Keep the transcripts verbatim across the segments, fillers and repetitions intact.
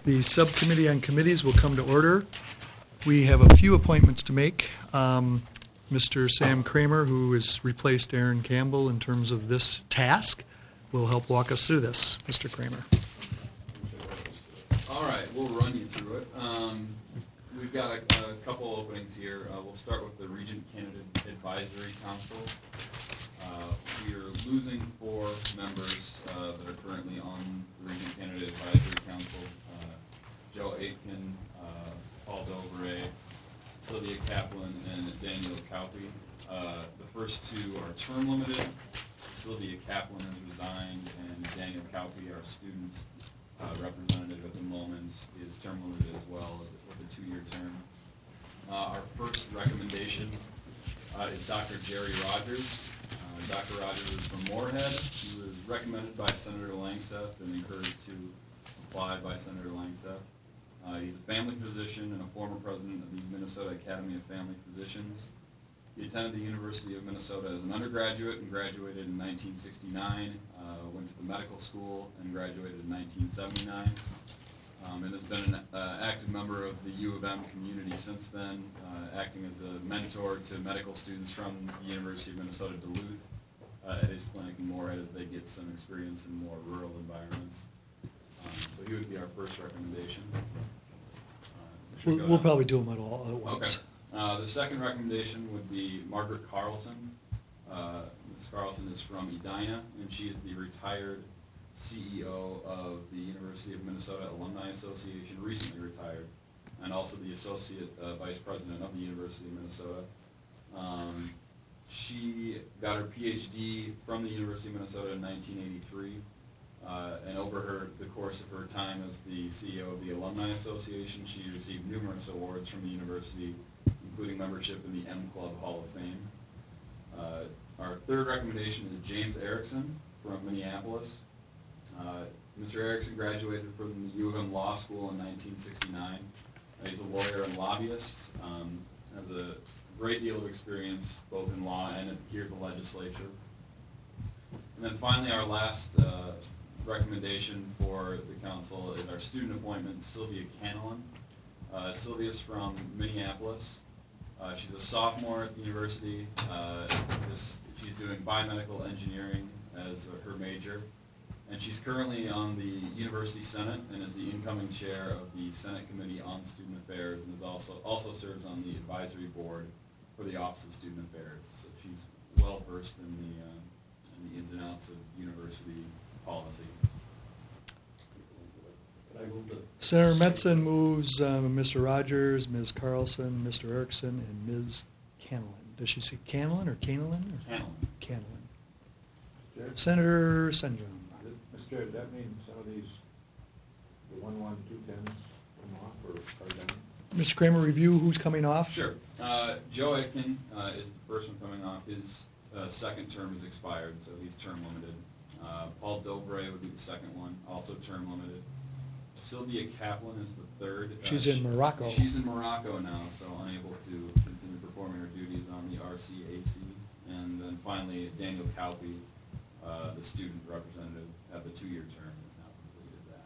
The subcommittee on committees will come to order. We have a few appointments to make. Um, Mister Sam Kramer, who has replaced Aaron Campbell in terms of this task, will help walk us through this. Mister Kramer. All right, we'll run you through it. Um, we've got a, a couple openings here. Uh, we'll start with the Regent Candidate Advisory Council. Uh, we are losing four members uh, that are currently on the Regent Candidate Advisory Council. Uh, Joe Aitken, uh, Paul Dovray, Sylvia Kaplan, and Daniel Kaupe. Uh, the first two are term limited. Sylvia Kaplan has resigned, and Daniel Kaupe, our student uh, representative at the moment, is term limited as well with a two-year term. Uh, our first recommendation uh, is Doctor Jerry Rogers. Uh, Doctor Rogers is from Moorhead. He was recommended by Senator Langseth and encouraged to apply by Senator Langseth. Uh, he's a family physician and a former president of the Minnesota Academy of Family Physicians. He attended the University of Minnesota as an undergraduate and graduated in nineteen sixty-nine, uh, went to the medical school and graduated in nineteen seventy-nine, um, and has been an uh, active member of the U of M community since then, uh, acting as a mentor to medical students from the University of Minnesota Duluth uh, at his clinic in Moorhead as they get some experience in more rural environments. Um, so he would be our first recommendation. Uh, We'll, we'll probably do them at all at once. Okay. Uh, the second recommendation would be Margaret Carlson. Uh, Miz Carlson is from Edina, and she's the retired C E O of the University of Minnesota Alumni Association, recently retired, and also the Associate uh, Vice President of the University of Minnesota. Um, she got her P H D from the University of Minnesota in nineteen eighty-three. Uh, and over her, the course of her time as the C E O of the Alumni Association, she received numerous awards from the university, including membership in the M Club Hall of Fame. Uh, our third recommendation is James Erickson from Minneapolis. Uh, Mister Erickson graduated from the U of M Law School in nineteen sixty-nine. Uh, he's a lawyer and lobbyist, um, has a great deal of experience both in law and here at the legislature. And then finally, our last uh, recommendation for the council is our student appointment, Sylvia Canalan. Uh, Sylvia's from Minneapolis. Uh, she's a sophomore at the university. Uh, this, she's doing biomedical engineering as uh, her major. And she's currently on the University Senate and is the incoming chair of the Senate Committee on Student Affairs, and is also, also serves on the advisory board for the Office of Student Affairs. So she's well versed in the, uh, in the ins and outs of university policy. Senator Metzen moves um, Mister Rogers, Miz Carlson, Mister Erickson, and Miz Canalan. Does she say Canalan or Canalan? Canalan. Canalan. Senator Senjum. Mister Chair, does that mean some of these, the one, one, two tens come off or are done? Mister Kramer, review who's coming off? Sure. Uh, Joe Aitken uh, is the first one coming off. His uh, second term is expired, so he's term limited. Uh, Paul Dovray would be the second one, also term limited. Sylvia Kaplan is the third. She's uh, in Morocco. She's in Morocco now, so unable to continue performing her duties on the R C A C. And then finally, Daniel Kaupe, uh, the student representative at the two-year term, has now completed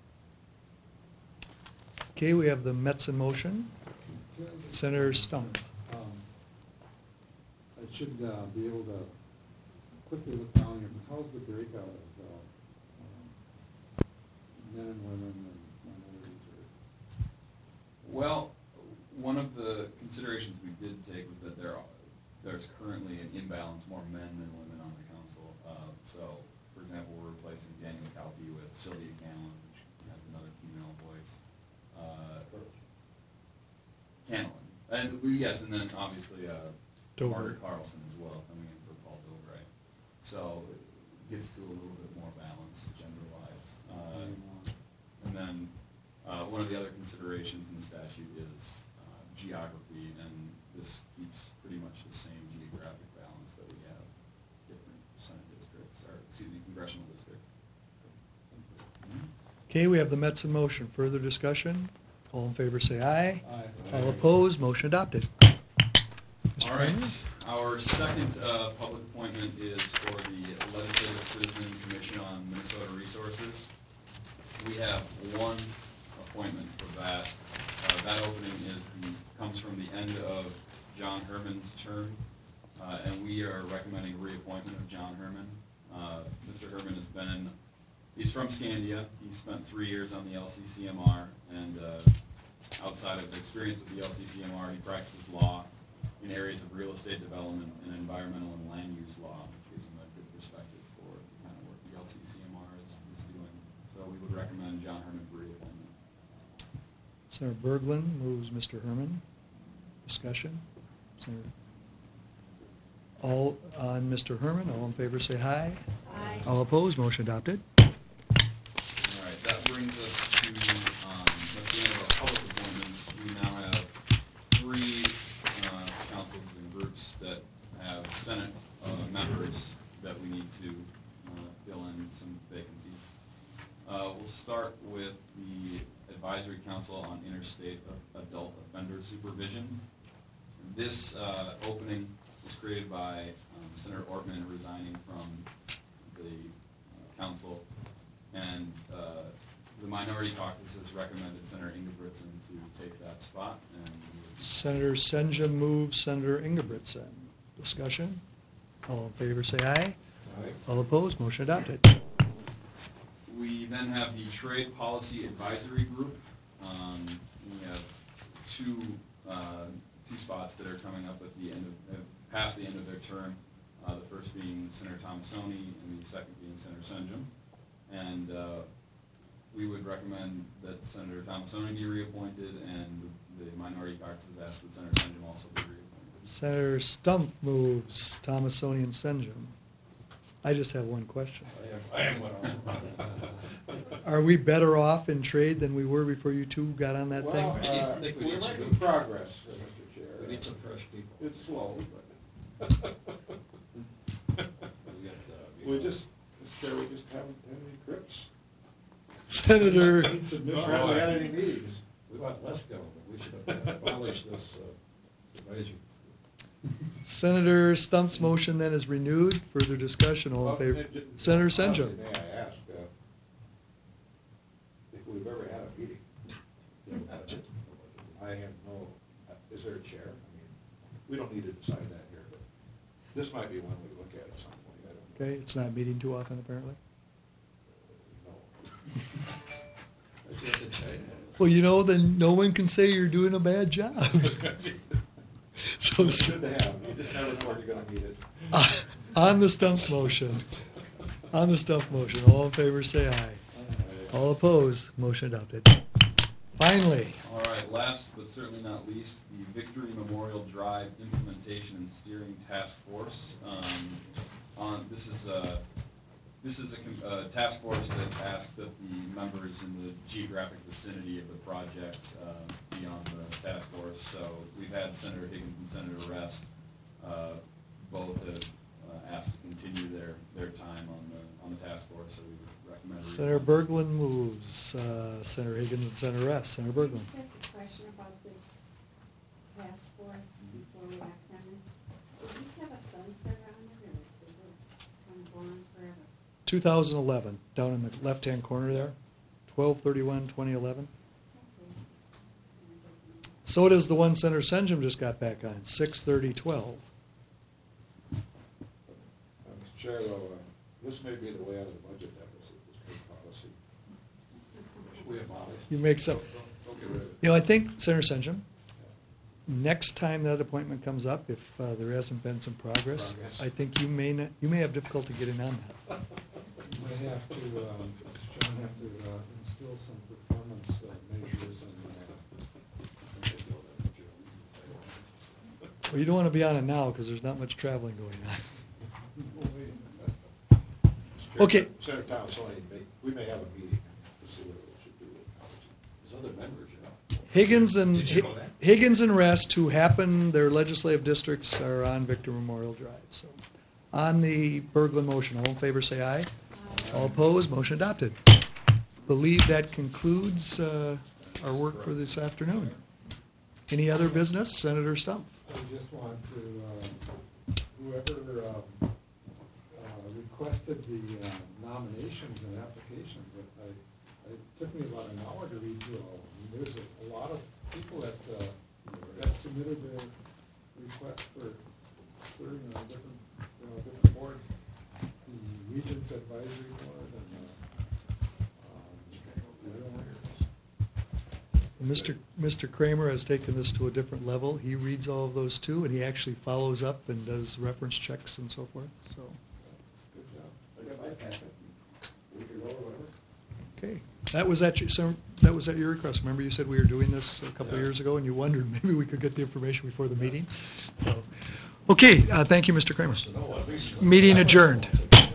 that. Okay, we have the Metzen motion. Senator Stump. Um, I should uh, be able to quickly look down here. How's the breakout of uh, um, men and women and minorities? Or? Well, one of the considerations we did take was that there are, there's currently an imbalance, more men than women on the council. Uh, so, for example, we're replacing Daniel Kaupe with Sylvia Canalan, which has another female voice. Uh, Canalan. And we, yes, and then obviously uh, Margaret Carlson as well, coming in for Paul Dovray. So it gets to a little bit more balance gender-wise. Uh, and then uh, one of the other considerations in the statute is uh, geography, and this keeps pretty much the same geographic balance that we have different Senate districts, or excuse me, congressional districts. Okay, we have the Metzen motion. Further discussion? All in favor say aye. Aye. All opposed, motion adopted. Mister All right. Kramer? Our second uh, public appointment is for the Legislative Citizen Commission on Minnesota Resources. We have one appointment for that. Uh, That opening is, comes from the end of John Herman's term, uh, and we are recommending reappointment of John Herman. Uh, Mister Herman has been, he's from Scandia. He spent three years on the L C C M R, and uh, outside of his experience with the L C C M R, he practices law in areas of real estate development and environmental and land use law, which gives him a good perspective for the kind of work the L C C M R is, is doing. So we would recommend John Herman for reappointment. Senator Berglund moves Mister Herman. Discussion? Senator. All on Mister Herman, all in favor say aye. Aye. All opposed, motion adopted. All right, that brings us to, um, at the end of our public appointments, we now have three uh, councils and groups that have Senate uh, members that we need to uh, fill in some vacancies. Uh, We'll start with the Advisory Council on Interstate Adult Offender Supervision. This uh, opening was created by um, Senator Ortman resigning from the uh, council, and uh, the minority caucus has recommended Senator Ingebrigtsen to take that spot. And Senator Senja moves Senator Ingebrigtsen. Discussion? All in favor say aye. Aye. All opposed, motion adopted. we then have the Trade Policy Advisory Group. Um, we have two uh, two spots that are coming up at the end of uh, past the end of their term. Uh, the first being Senator Thomasoni, and the second being Senator Senjum. And uh, we would recommend that Senator Thomasoni be reappointed, and the minority caucus has asked that Senator Senjum also be reappointed. Senator Stump moves Thomasoni and Senjum. I just have one question. I am, I am one also. Are we better off in trade than we were before you two got on that Well, thing? uh, I think we we're need some making good- progress, uh, Mister Chair. We need some fresh people. It's slow, but. We got, uh, We just, Mister Chair, we just haven't had any trips. Senator, We haven't had any meetings. We want less government, we should abolish this uh, advisory. Senator Stump's motion then is renewed. Further discussion, all in Well, favor? it- it- Senator honestly, Senjum. May I ask, uh, if we've ever had a meeting? You have a budget? I have no, uh, is there a chair? I mean, we don't need to decide that here, but this might be one we look at at some point, I don't know. Okay, it's not meeting too often apparently. No. I guess in China. Well, you know, then no one can say you're doing a bad job. So, It's good to have, you just never know where you're gonna need it. uh, on the Stump's motion, on the Stump motion, all in favor say aye. All opposed, motion adopted. Finally, All right, last but certainly not least, the Victory Memorial Drive Implementation and Steering Task Force. Um, on, this is a, this is a com- uh, task force that asks that the members in the geographic vicinity of the project uh, be on the task force. So we've had Senator Higgins and Senator Rest, uh, both have uh, asked to continue their, their time on the, on the task force, so we would recommend. a Senator reappointment. Berglund moves, uh, Senator Higgins and Senator Rest. Senator I Berglund. just have a question about this task force before we act on it. Does this have a sunset on it, or is it kind of going on forever? two thousand eleven, down in the left-hand corner there, twelve thirty-one twenty eleven. Okay. So does the one Senator Senjum just got back on, six thirty twelve. Uh, Mister Chair, though, uh, this may be the way out of the budget deficit, this trade policy. We abolish. You make some, Don't get rid of it. you know, I think, Senator Senjum, next time that appointment comes up, if uh, there hasn't been some progress, Progress. I think you may, not- you may have difficulty getting on that. You may have to, um, Mister Chairman, have to uh, instill some performance uh, measures and, uh, Well, you don't want to be on it now, because there's not much traveling going on. Mister Chair, Okay. Senator Thomasoni, may- we may have a meeting to see what we should do with policy. There's other members, you know. Higgins and, Did you know that? Higgins and Rest, who happen, their legislative districts are on Victor Memorial Drive, so. On the Berglund motion, all in favor say aye. All opposed, motion adopted. Believe that concludes uh, our work for this afternoon. Any other business? Senator Stump. I just want to, um, whoever um, uh, requested the uh, nominations and applications, I, it took me about an hour to read through all of them. There's a, a lot of people that, uh, that submitted their request for serving on different, you know, different boards. The Regents Advisory Board and, uh, um, the other one. Mister Mister Kramer has taken this to a different level. He reads all of those too, and he actually follows up and does reference checks and so forth, so. Good job. I got my packet. We can roll or whatever. Okay, that was at your, so that was at your request. Remember you said we were doing this a couple of Yeah. years ago, and you wondered maybe we could get the information before the meeting? So, okay, uh, thank you, Mister Kramer. To know at least- Meeting adjourned.